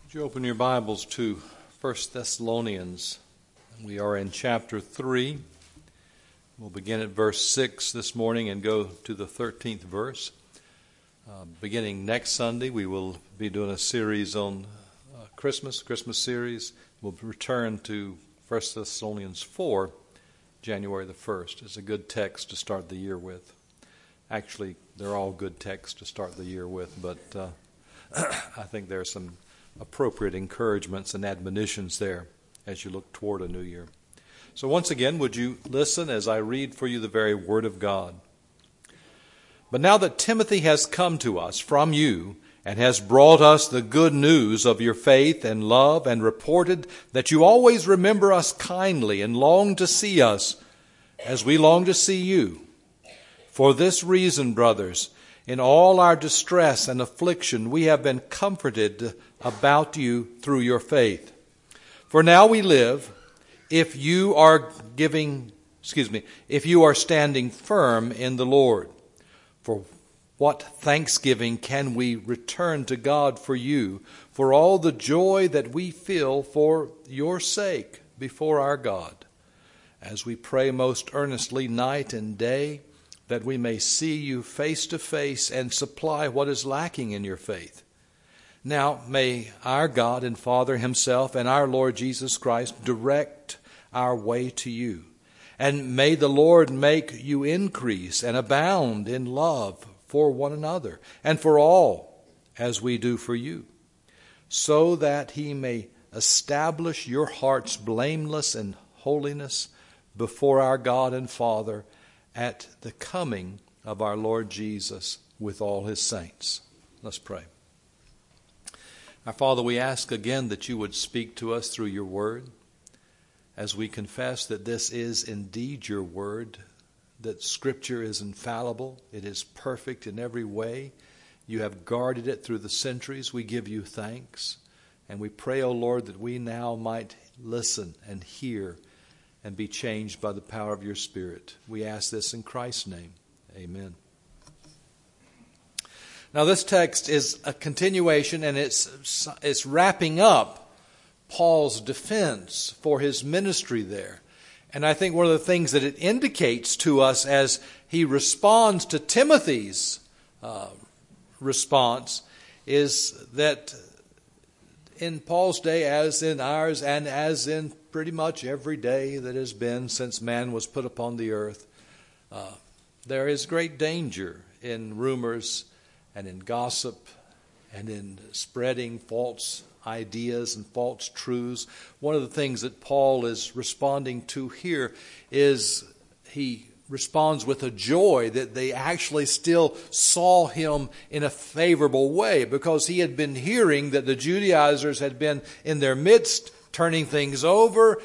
Would you open your Bibles to 1 Thessalonians? We are in chapter 3. We'll begin at verse 6 this morning and go to the 13th verse. Beginning next Sunday, we will be doing a series on Christmas series. We'll return to 1 Thessalonians 4, January the 1st. It's a good text to start the year with. Actually, they're all good texts to start the year with, but I think there are some appropriate encouragements and admonitions there as you look toward a new year. So once again, would you listen as I read for you the very Word of God? But now that Timothy has come to us from you and has brought us the good news of your faith and love and reported that you always remember us kindly and long to see us as we long to see you. For this reason, brothers, in all our distress and affliction, we have been comforted about you through your faith. For now we live, if you are standing firm in the Lord. For what thanksgiving can we return to God for you, for all the joy that we feel for your sake before our God, as we pray most earnestly night and day, that we may see you face to face and supply what is lacking in your faith. Now may our God and Father himself and our Lord Jesus Christ direct our way to you. And may the Lord make you increase and abound in love for one another and for all, as we do for you, so that he may establish your hearts blameless in holiness before our God and Father at the coming of our Lord Jesus with all his saints. Let's pray. Our Father, we ask again that you would speak to us through your word, as we confess that this is indeed your word, that Scripture is infallible, it is perfect in every way. You have guarded it through the centuries. We give you thanks. And we pray, O Lord, that we now might listen and hear and be changed by the power of your Spirit. We ask this in Christ's name. Amen. Now this text is a continuation, and it's wrapping up Paul's defense for his ministry there. And I think one of the things that it indicates to us as he responds to Timothy's response is that in Paul's day, as in ours, and as in pretty much every day that has been since man was put upon the earth, there is great danger in rumors and in gossip and in spreading false ideas and false truths. One of the things that Paul is responding to here is he responds with a joy that they actually still saw him in a favorable way, because he had been hearing that the Judaizers had been in their midst, turning things over,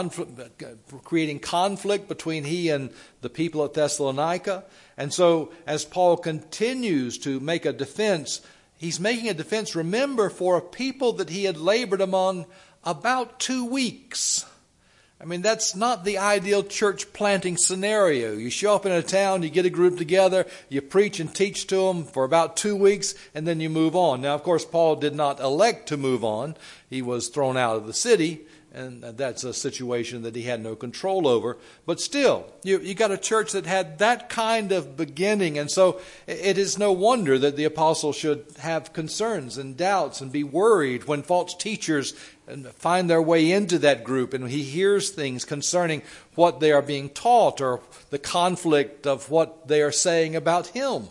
creating conflict between he and the people at Thessalonica. And so as Paul continues to make a defense, he's making a defense, remember, for a people that he had labored among about 2 weeks. I mean, that's not the ideal church planting scenario. You show up in a town, you get a group together, you preach and teach to them for about 2 weeks, and then you move on. Now, of course, Paul did not elect to move on. He was thrown out of the city, and that's a situation that he had no control over. But still, you got a church that had that kind of beginning, and so it is no wonder that the apostle should have concerns and doubts and be worried when false teachers find their way into that group, and he hears things concerning what they are being taught or the conflict of what they are saying about him.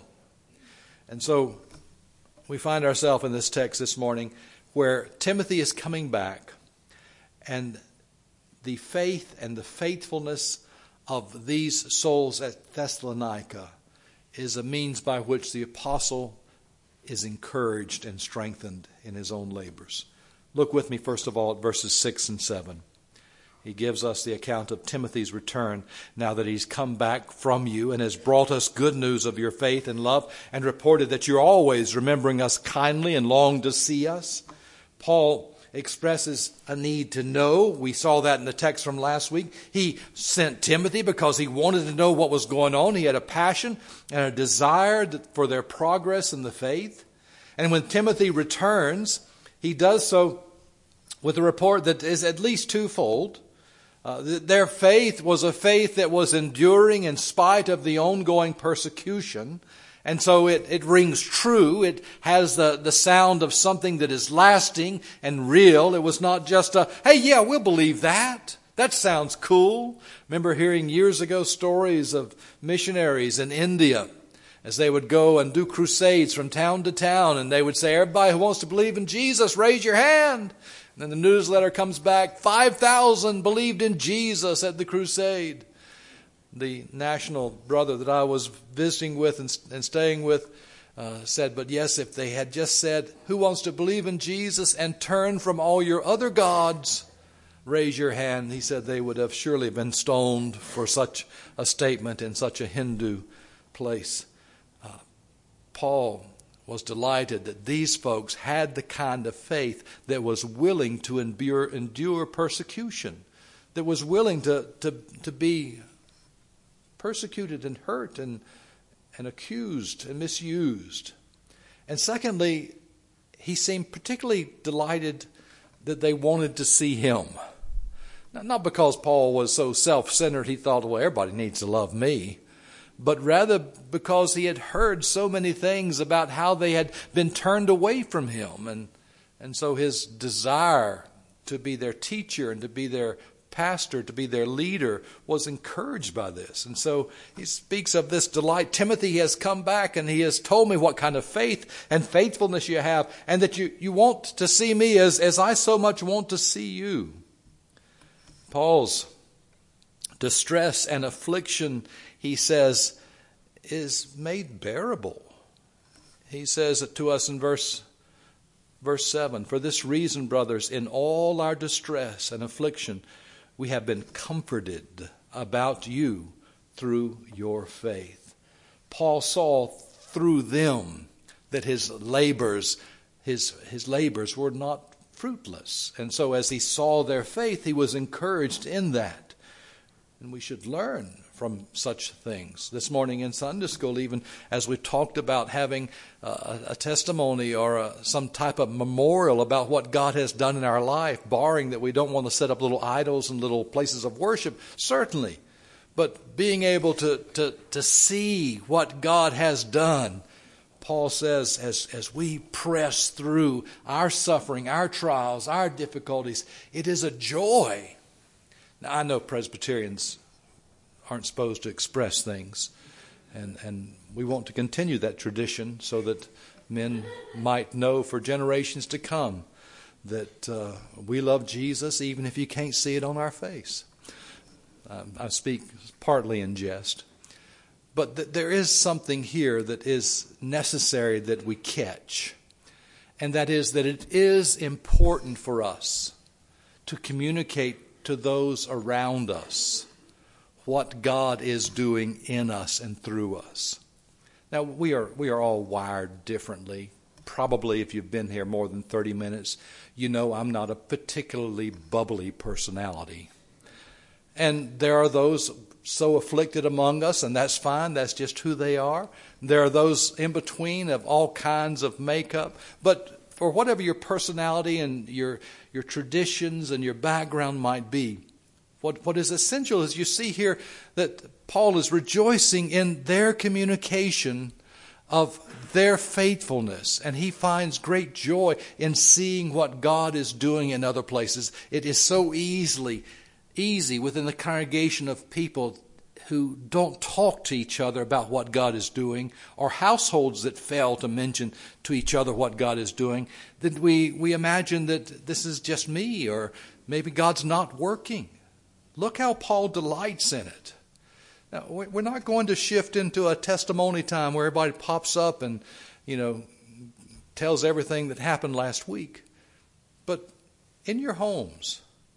And so we find ourselves in this text this morning where Timothy is coming back, and the faith and the faithfulness of these souls at Thessalonica is a means by which the apostle is encouraged and strengthened in his own labors. Look with me, first of all, at verses 6 and 7. He gives us the account of Timothy's return now that he's come back from you and has brought us good news of your faith and love, and reported that you're always remembering us kindly and long to see us. Paul expresses a need to know. We saw that in the text from last week. He sent Timothy because he wanted to know what was going on. He had a passion and a desire for their progress in the faith. And when Timothy returns, He does so with a report that is at least twofold. Their faith was a faith that was enduring in spite of the ongoing persecution. And so it rings true. It has the sound of something that is lasting and real. It was not just hey, yeah, we'll believe that. That sounds cool. Remember hearing years ago stories of missionaries in India as they would go and do crusades from town to town, and they would say, everybody who wants to believe in Jesus, raise your hand. And then the newsletter comes back, 5,000 believed in Jesus at the crusade. The national brother that I was visiting with and staying with said, but yes, if they had just said, who wants to believe in Jesus and turn from all your other gods, raise your hand. He said they would have surely been stoned for such a statement in such a Hindu place. Paul was delighted that these folks had the kind of faith that was willing to endure persecution, that was willing to be persecuted and hurt and accused and misused. And secondly, he seemed particularly delighted that they wanted to see him. Not because Paul was so self-centered he thought, well, everybody needs to love me, but rather because he had heard so many things about how they had been turned away from him. And so his desire to be their teacher and to be their pastor, to be their leader, was encouraged by this. And so he speaks of this delight. Timothy has come back and he has told me what kind of faith and faithfulness you have, and that you want to see me as I so much want to see you. Paul's distress and affliction, he says, is made bearable. He says to us in verse 7, for this reason, brothers, in all our distress and affliction, we have been comforted about you through your faith. Paul saw through them that his labors were not fruitless. And so as he saw their faith, he was encouraged in that. And we should learn from such things. This morning in Sunday school, even as we talked about having a testimony or some type of memorial about what God has done in our life, barring that we don't want to set up little idols and little places of worship, certainly. But being able to see what God has done, Paul says, as we press through our suffering, our trials, our difficulties, it is a joy. Now, I know Presbyterians aren't supposed to express things, and we want to continue that tradition so that men might know for generations to come that we love Jesus even if you can't see it on our face. I speak partly in jest, but there is something here that is necessary that we catch, and that is that it is important for us to communicate to those around us what God is doing in us and through us. Now, we are all wired differently. Probably if you've been here more than 30 minutes, you know I'm not a particularly bubbly personality. And there are those so afflicted among us, and that's fine. That's just who they are. There are those in between of all kinds of makeup. But for whatever your personality and your traditions and your background might be, what is essential is you see here that Paul is rejoicing in their communication of their faithfulness, and he finds great joy in seeing what God is doing in other places. It is so easy within the congregation of people who don't talk to each other about what God is doing, or households that fail to mention to each other what God is doing, that we imagine that this is just me, or maybe God's not working. Look how Paul delights in it. Now, we're not going to shift into a testimony time where everybody pops up and, tells everything that happened last week. But in your homes,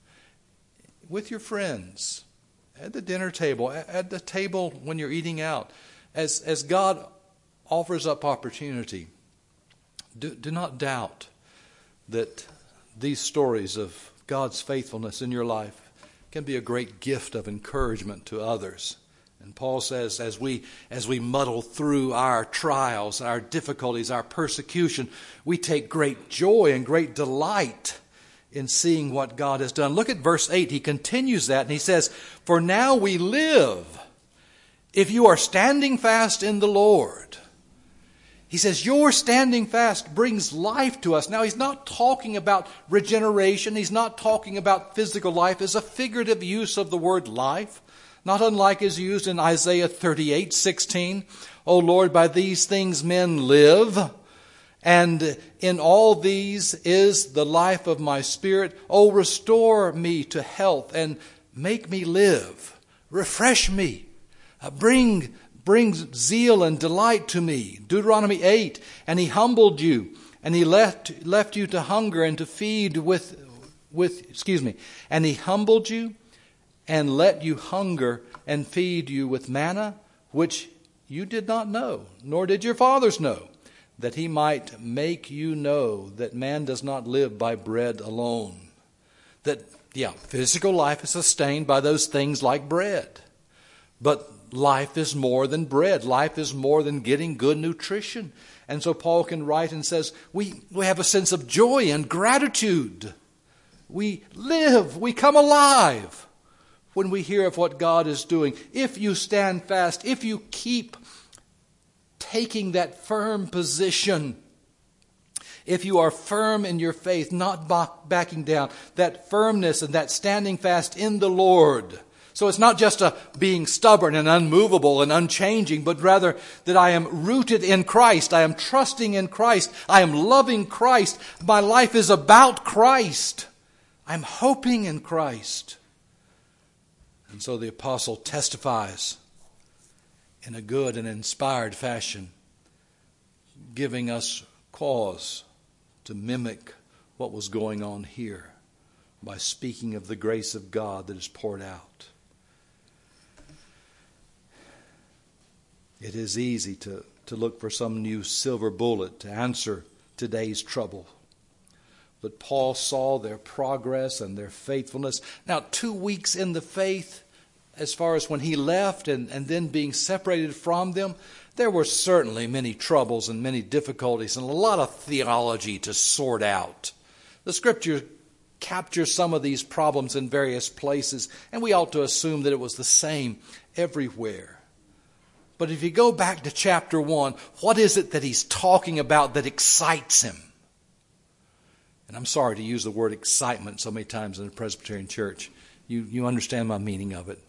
with your friends, at the dinner table, at the table when you're eating out, as God offers up opportunity, do not doubt that these stories of God's faithfulness in your life can be a great gift of encouragement to others And Paul says, as we muddle through our trials, our difficulties, our persecution, we take great joy and great delight in seeing what God has done. Look at verse 8. He continues that and he says, "For now we live, if you are standing fast in the Lord." He says, your standing fast brings life to us. Now, he's not talking about regeneration. He's not talking about physical life as a figurative use of the word life, not unlike is used in Isaiah 38:16. "O Lord, by these things men live, and in all these is the life of my spirit. O restore me to health and make me live. Refresh me. Bring zeal and delight to me." Deuteronomy 8, "And he humbled you, and he left you to hunger and to feed and he humbled you and let you hunger and feed you with manna, which you did not know, nor did your fathers know, that he might make you know that man does not live by bread alone." That, physical life is sustained by those things like bread. But life is more than bread. Life is more than getting good nutrition. And so Paul can write and says, we have a sense of joy and gratitude. We live, we come alive when we hear of what God is doing. If you stand fast, if you keep taking that firm position, if you are firm in your faith, not backing down, that firmness and that standing fast in the Lord. So it's not just a being stubborn and unmovable and unchanging, but rather that I am rooted in Christ. I am trusting in Christ. I am loving Christ. My life is about Christ. I'm hoping in Christ. And so the apostle testifies in a good and inspired fashion, giving us cause to mimic what was going on here by speaking of the grace of God that is poured out. It is easy to look for some new silver bullet to answer today's trouble. But Paul saw their progress and their faithfulness. Now, 2 weeks in the faith, as far as when he left and then being separated from them, there were certainly many troubles and many difficulties and a lot of theology to sort out. The Scripture captures some of these problems in various places, and we ought to assume that it was the same everywhere. But if you go back to chapter 1, what is it that he's talking about that excites him? And I'm sorry to use the word excitement so many times in the Presbyterian Church. You understand my meaning of it.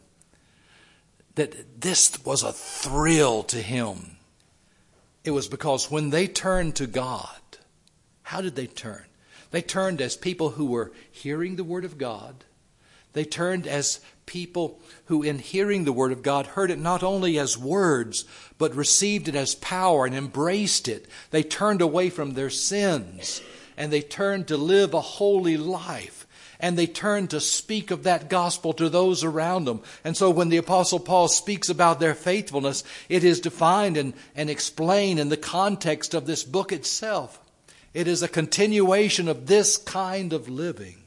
That this was a thrill to him. It was because when they turned to God, how did they turn? They turned as people who were hearing the Word of God. They turned as people who, in hearing the Word of God, heard it not only as words, but received it as power and embraced it. They turned away from their sins, and they turned to live a holy life. And they turned to speak of that gospel to those around them. And so when the Apostle Paul speaks about their faithfulness, it is defined and explained in the context of this book itself. It is a continuation of this kind of living.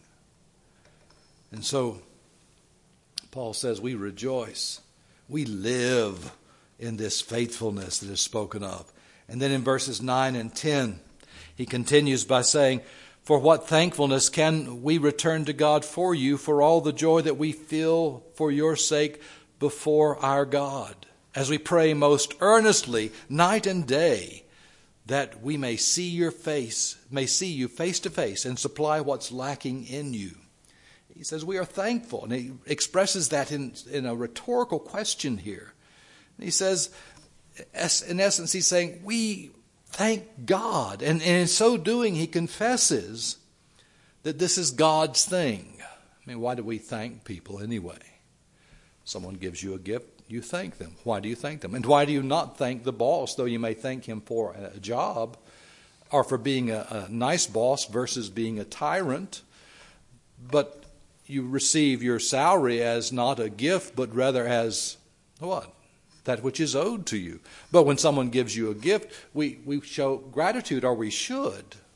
And so Paul says we rejoice. We live in this faithfulness that is spoken of. And then in verses 9 and 10, he continues by saying, "For what thankfulness can we return to God for you, for all the joy that we feel for your sake before our God, as we pray most earnestly night and day, that we may see you face to face and supply what's lacking in you." He says we are thankful, and he expresses that in a rhetorical question here. And he says, in essence, he's saying we thank God. And in so doing, he confesses that this is God's thing. I mean, why do we thank people anyway? Someone gives you a gift, you thank them. Why do you thank them? And why do you not thank the boss, though you may thank him for a job or for being a nice boss versus being a tyrant? But you receive your salary as not a gift, but rather as what? That which is owed to you. But when someone gives you a gift, we show gratitude, or we should.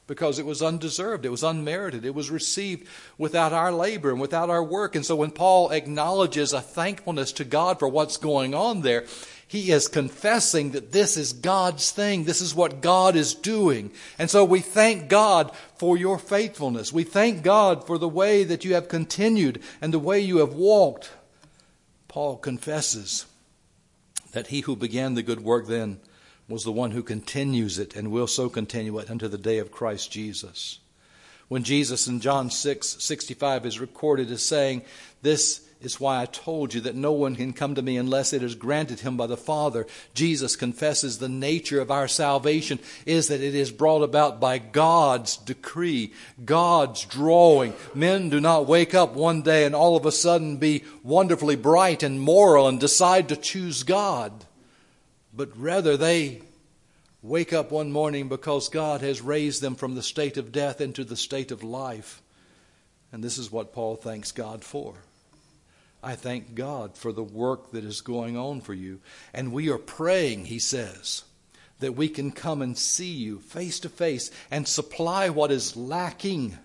because it was undeserved, it was unmerited, it was received without our labor and without our work. And so when Paul acknowledges a thankfulness to God for what's going on there, he is confessing that this is God's thing. This is what God is doing. And so we thank God for your faithfulness. We thank God for the way that you have continued and the way you have walked. Paul confesses that he who began the good work then was the one who continues it and will so continue it unto the day of Christ Jesus. When Jesus in John 6:65 is recorded as saying, "This is why I told you that no one can come to me unless it is granted him by the Father." Jesus confesses the nature of our salvation is that it is brought about by God's decree, God's drawing. Men do not wake up one day and all of a sudden be wonderfully bright and moral and decide to choose God. But rather they wake up one morning because God has raised them from the state of death into the state of life. And this is what Paul thanks God for. I thank God for the work that is going on for you. And we are praying, he says, that we can come and see you face to face and supply what is lacking.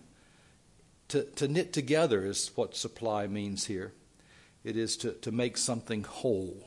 To knit together is what supply means here. It is to make something whole.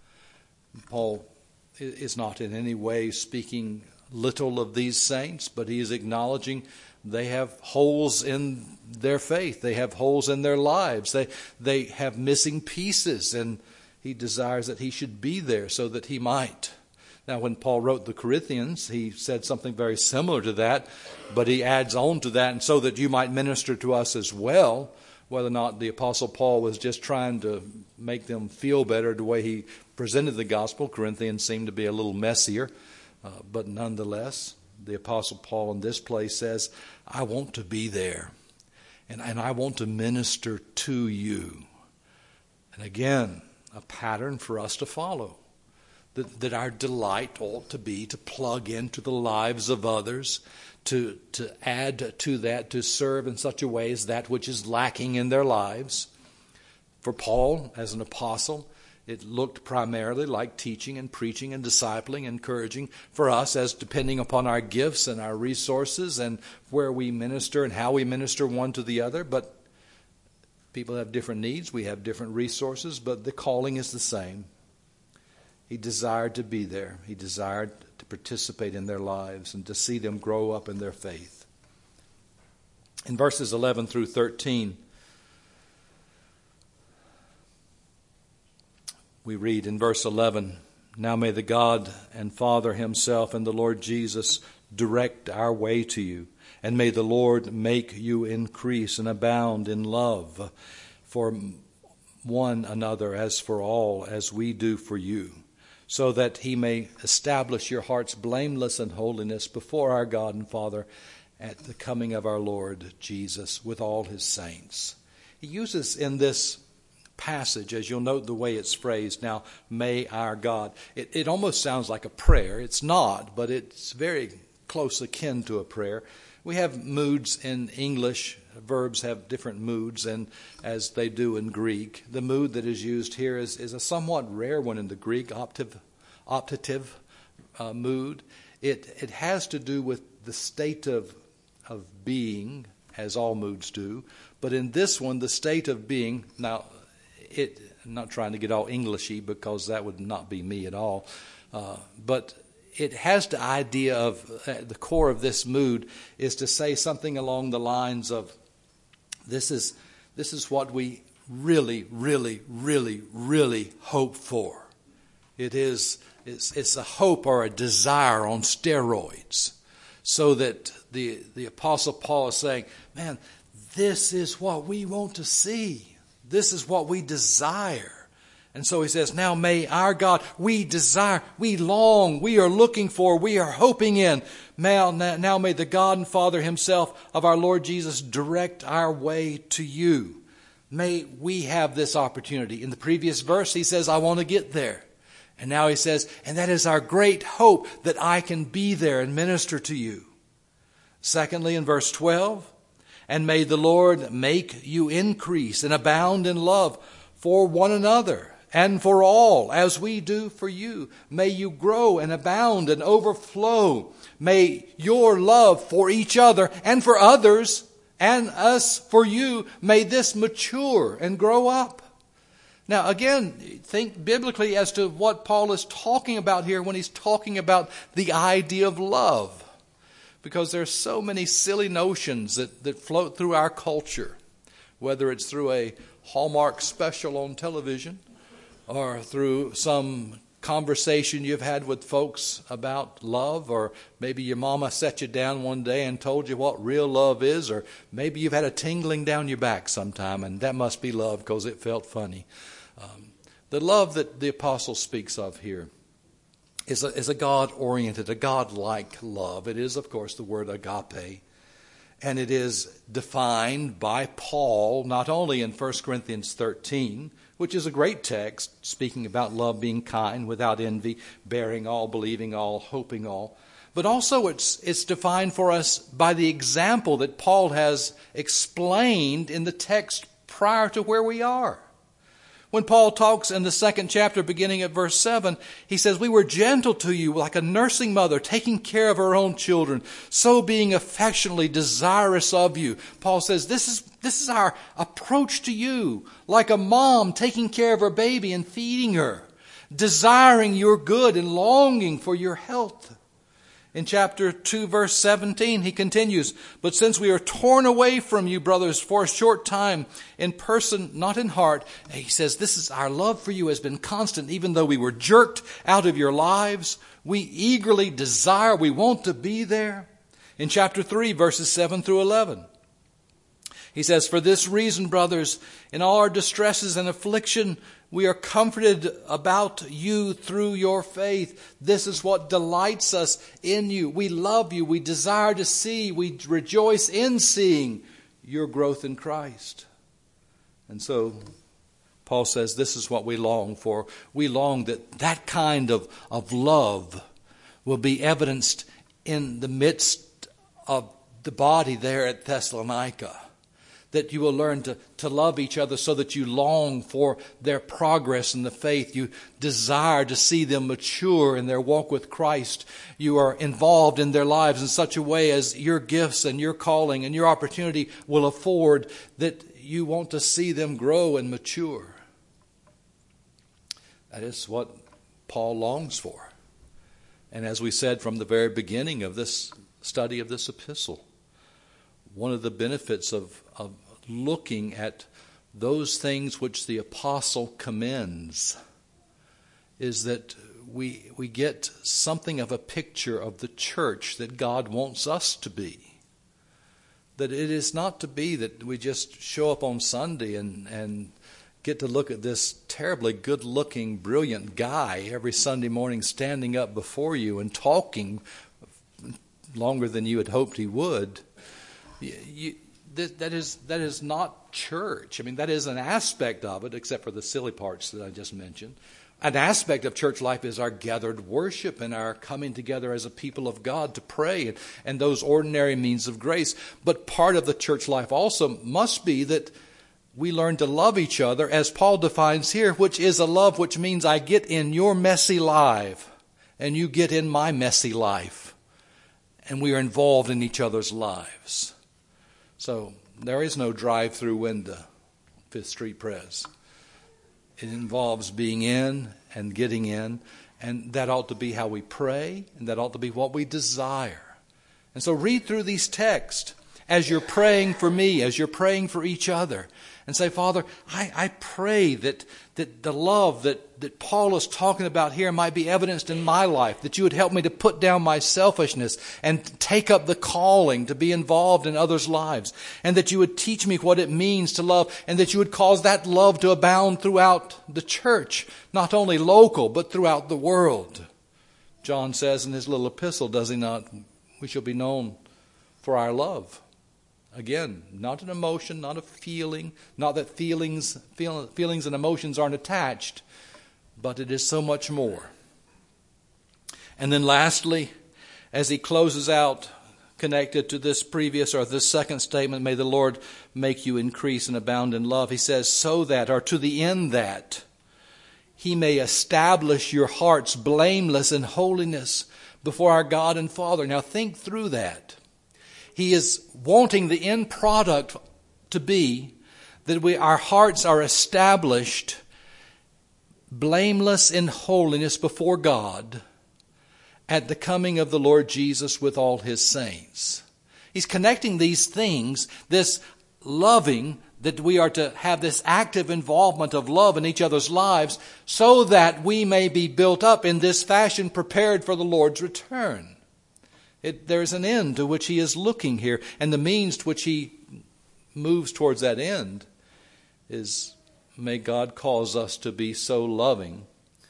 Paul is not in any way speaking little of these saints, but he is acknowledging they have holes in their faith. They have holes in their lives. They have missing pieces, and he desires that he should be there so that he might. Now, when Paul wrote the Corinthians, he said something very similar to that, but he adds on to that, and so that you might minister to us as well. Whether or not the Apostle Paul was just trying to make them feel better the way he presented the gospel. Corinthians seemed to be a little messier, but nonetheless, the Apostle Paul in this place says, I want to be there, and I want to minister to you. And again, a pattern for us to follow, that our delight ought to be to plug into the lives of others, to add to that, to serve in such a way as that which is lacking in their lives. For Paul, as an apostle, it looked primarily like teaching and preaching and discipling, encouraging. For us, as depending upon our gifts and our resources and where we minister and how we minister one to the other. But people have different needs. We have different resources, but the calling is the same. He desired to be there. He desired to participate in their lives and to see them grow up in their faith. In verses 11 through 13, we read in verse 11, Now may the God and Father himself and the Lord Jesus direct our way to you, and may the Lord make you increase and abound in love for one another as for all, as we do for you, so that he may establish your hearts blameless in holiness before our God and Father at the coming of our Lord Jesus with all his saints. He uses in this passage, as you'll note the way it's phrased, now may our God. It almost sounds like a prayer. It's not, but it's very close akin to a prayer. We have moods in English. Verbs have different moods, and as they do in Greek. The mood that is used here is a somewhat rare one in the Greek, optative mood. It has to do with the state of being, as all moods do. But in this one, the state of being, now, I'm not trying to get all Englishy because that would not be me at all, but it has the idea of, the core of this mood is to say something along the lines of, this is what we really, really, really, really hope for. It's a hope or a desire on steroids, so that the Apostle Paul is saying, man, this is what we want to see. This is what we desire. And so he says, now may our God, we desire, we long, we are looking for, we are hoping in. Now may the God and Father himself of our Lord Jesus direct our way to you. May we have this opportunity. In the previous verse, he says, I want to get there. And now he says, and that is our great hope, that I can be there and minister to you. Secondly, in verse 12, and may the Lord make you increase and abound in love for one another and for all, as we do for you. May you grow and abound and overflow. May your love for each other and for others and us for you, may this mature and grow up. Now again, think biblically as to what Paul is talking about here when he's talking about the idea of love. Because there are so many silly notions that float through our culture, whether it's through a Hallmark special on television or through some conversation you've had with folks about love, or maybe your mama sat you down one day and told you what real love is, or maybe you've had a tingling down your back sometime, and that must be love because it felt funny. The love that the apostle speaks of here is a God-oriented, a God-like love. It is, of course, the word agape. And it is defined by Paul not only in 1 Corinthians 13, which is a great text, speaking about love being kind, without envy, bearing all, believing all, hoping all. But also it's defined for us by the example that Paul has explained in the text prior to where we are. When Paul talks in the 2nd chapter, beginning at verse 7, he says, "We were gentle to you like a nursing mother, taking care of her own children, so being affectionately desirous of you." Paul says, this is our approach to you, like a mom taking care of her baby and feeding her, desiring your good and longing for your health. In chapter 2, verse 17, he continues, "But since we are torn away from you, brothers, for a short time, in person, not in heart," he says, this is our love for you has been constant, even though we were jerked out of your lives. We eagerly desire, we want to be there. In chapter 3, verses 7 through 11, he says, "For this reason, brothers, in all our distresses and affliction, we are comforted about you through your faith. This is what delights us in you. We love you. We desire to see. We rejoice in seeing your growth in Christ." And so Paul says this is what we long for. We long that kind of love will be evidenced in the midst of the body there at Thessalonica. That you will learn to love each other so that you long for their progress in the faith. You desire to see them mature in their walk with Christ. You are involved in their lives in such a way as your gifts and your calling and your opportunity will afford, that you want to see them grow and mature. That is what Paul longs for. And as we said from the very beginning of this study of this epistle, one of the benefits of looking at those things which the apostle commends is that we get something of a picture of the church that God wants us to be. That it is not to be that we just show up on Sunday and get to look at this terribly good-looking, brilliant guy every Sunday morning standing up before you and talking longer than you had hoped he would. That is not church. I mean, that is an aspect of it, except for the silly parts that I just mentioned. An aspect of church life is our gathered worship and our coming together as a people of God to pray and those ordinary means of grace. But part of the church life also must be that we learn to love each other, as Paul defines here, which is a love which means I get in your messy life and you get in my messy life. And we are involved in each other's lives. So there is no drive-through window, Fifth Street Pres. It involves being in and getting in, and that ought to be how we pray, and that ought to be what we desire. And so read through these texts as you're praying for me, as you're praying for each other, and say, Father, I pray that the love that Paul is talking about here might be evidenced in my life, that you would help me to put down my selfishness and take up the calling to be involved in others' lives, and that you would teach me what it means to love, and that you would cause that love to abound throughout the church, not only local, but throughout the world. John says in his little epistle, does he not? We shall be known for our love. Again, not an emotion, not a feeling, not that feelings and emotions aren't attached, but it is so much more. And then lastly, as he closes out, connected to this previous or this second statement, may the Lord make you increase and abound in love. He says, so that, or to the end that, He may establish your hearts blameless in holiness before our God and Father. Now think through that. He is wanting the end product to be that our hearts are established blameless in holiness before God at the coming of the Lord Jesus with all His saints. He's connecting these things, this loving, that we are to have this active involvement of love in each other's lives so that we may be built up in this fashion prepared for the Lord's return. There's an end to which He is looking here, and the means to which He moves towards that end is, may God cause us to be so loving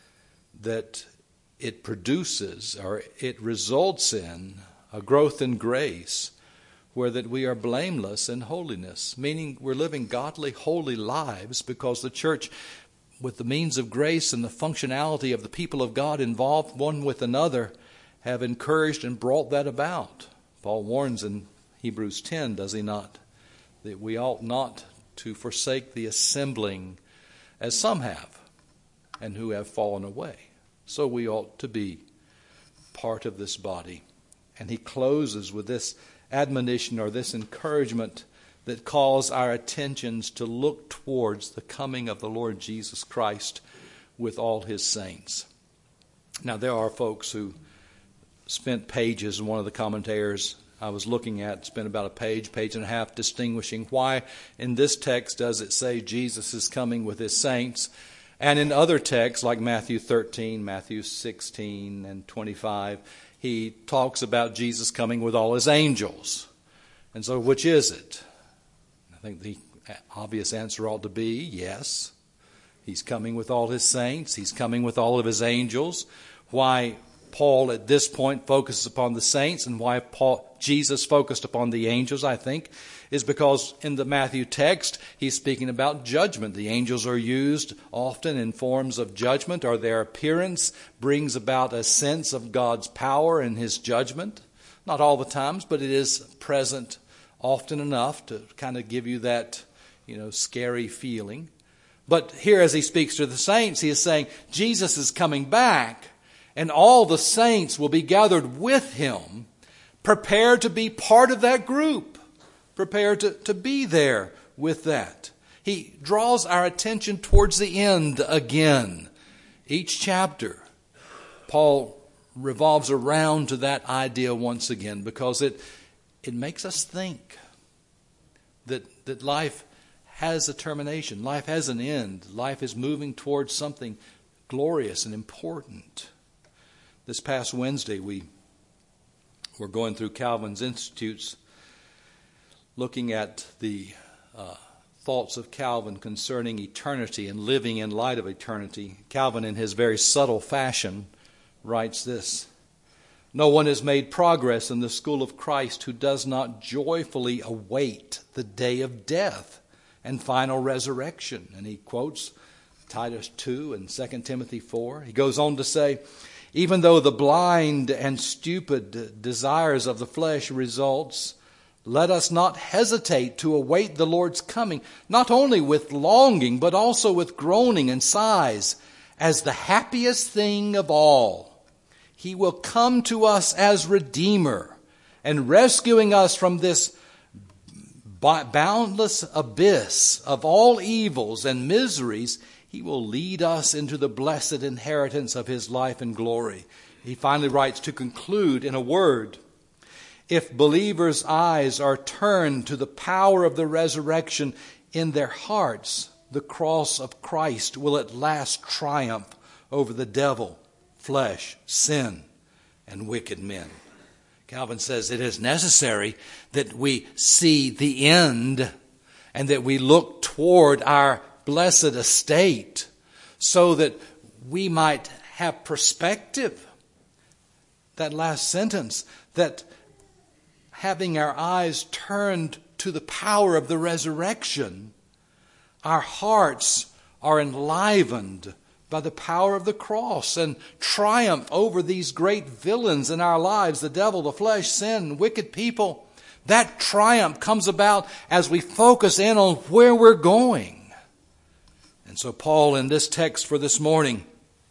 that it produces or it results in a growth in grace where that we are blameless in holiness, meaning we're living godly, holy lives because the church, with the means of grace and the functionality of the people of God involved one with another, have encouraged and brought that about. Paul warns in Hebrews 10, does he not, that we ought not to forsake the assembling as some have and who have fallen away. So we ought to be part of this body. And he closes with this admonition or this encouragement that calls our attentions to look towards the coming of the Lord Jesus Christ with all His saints. Now there are folks who spent pages, and one of the commentators I was looking at spent about a page and a half distinguishing why in this text does it say Jesus is coming with His saints, and in other texts like Matthew 13, Matthew 16 and 25, he talks about Jesus coming with all His angels. And so which is it? I think the obvious answer ought to be yes. He's coming with all His saints. He's coming with all of His angels. Why Paul at this point focuses upon the saints and why Jesus focused upon the angels, I think, is because in the Matthew text, he's speaking about judgment. The angels are used often in forms of judgment, or their appearance brings about a sense of God's power and His judgment. Not all the times, but it is present often enough to kind of give you that, scary feeling. But here as he speaks to the saints, he is saying Jesus is coming back and all the saints will be gathered with Him, prepared to be part of that group, prepared to be there with that. He draws our attention towards the end again. Each chapter, Paul revolves around to that idea once again because it makes us think that life has a termination. Life has an end. Life is moving towards something glorious and important. This past Wednesday, we were going through Calvin's Institutes, looking at the thoughts of Calvin concerning eternity and living in light of eternity. Calvin, in his very subtle fashion, writes this: "No one has made progress in the school of Christ who does not joyfully await the day of death and final resurrection." And he quotes Titus 2 and 2 Timothy 4. He goes on to say, "Even though the blind and stupid desires of the flesh results, let us not hesitate to await the Lord's coming, not only with longing, but also with groaning and sighs, as the happiest thing of all. He will come to us as Redeemer, and rescuing us from this boundless abyss of all evils and miseries, He will lead us into the blessed inheritance of His life and glory." He finally writes to conclude in a word: "If believers' eyes are turned to the power of the resurrection in their hearts, the cross of Christ will at last triumph over the devil, flesh, sin, and wicked men." Calvin says it is necessary that we see the end and that we look toward our blessed estate so that we might have perspective. That last sentence, that having our eyes turned to the power of the resurrection, our hearts are enlivened by the power of the cross and triumph over these great villains in our lives, the devil, the flesh, sin, wicked people. That triumph comes about as we focus in on where we're going. And so Paul, in this text for this morning,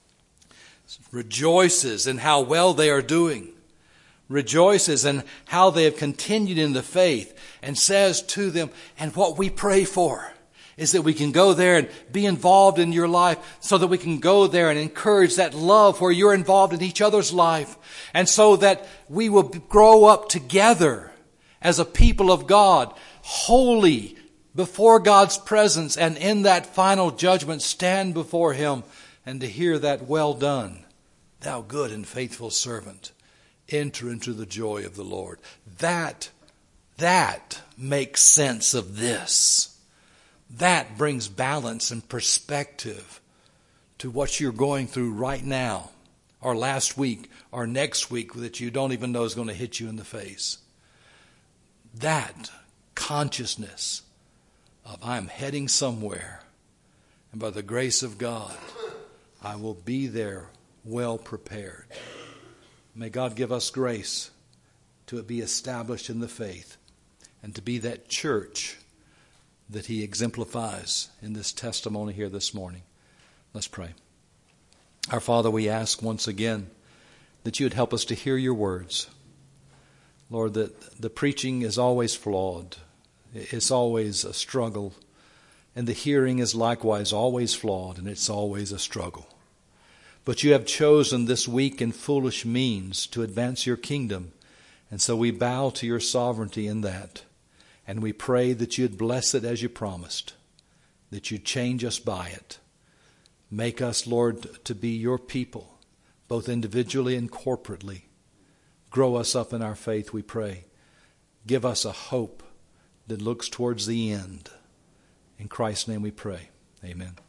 rejoices in how well they are doing, rejoices in how they have continued in the faith, and says to them, and what we pray for is that we can go there and be involved in your life, so that we can go there and encourage that love where you're involved in each other's life, and so that we will grow up together as a people of God, holy before God's presence, and in that final judgment stand before Him and to hear that, well done, thou good and faithful servant, enter into the joy of the Lord. That makes sense of this. That brings balance and perspective to what you're going through right now, or last week, or next week that you don't even know is going to hit you in the face. That consciousness of I'm heading somewhere, and by the grace of God, I will be there well prepared. May God give us grace to be established in the faith and to be that church that He exemplifies in this testimony here this morning. Let's pray. Our Father, we ask once again that You would help us to hear Your words. Lord, that the preaching is always flawed. It's always a struggle. And the hearing is likewise always flawed, and it's always a struggle. But You have chosen this weak and foolish means to advance Your kingdom. And so we bow to Your sovereignty in that. And we pray that You'd bless it as You promised, that You'd change us by it. Make us, Lord, to be Your people, both individually and corporately. Grow us up in our faith, we pray. Give us a hope that looks towards the end. In Christ's name we pray. Amen.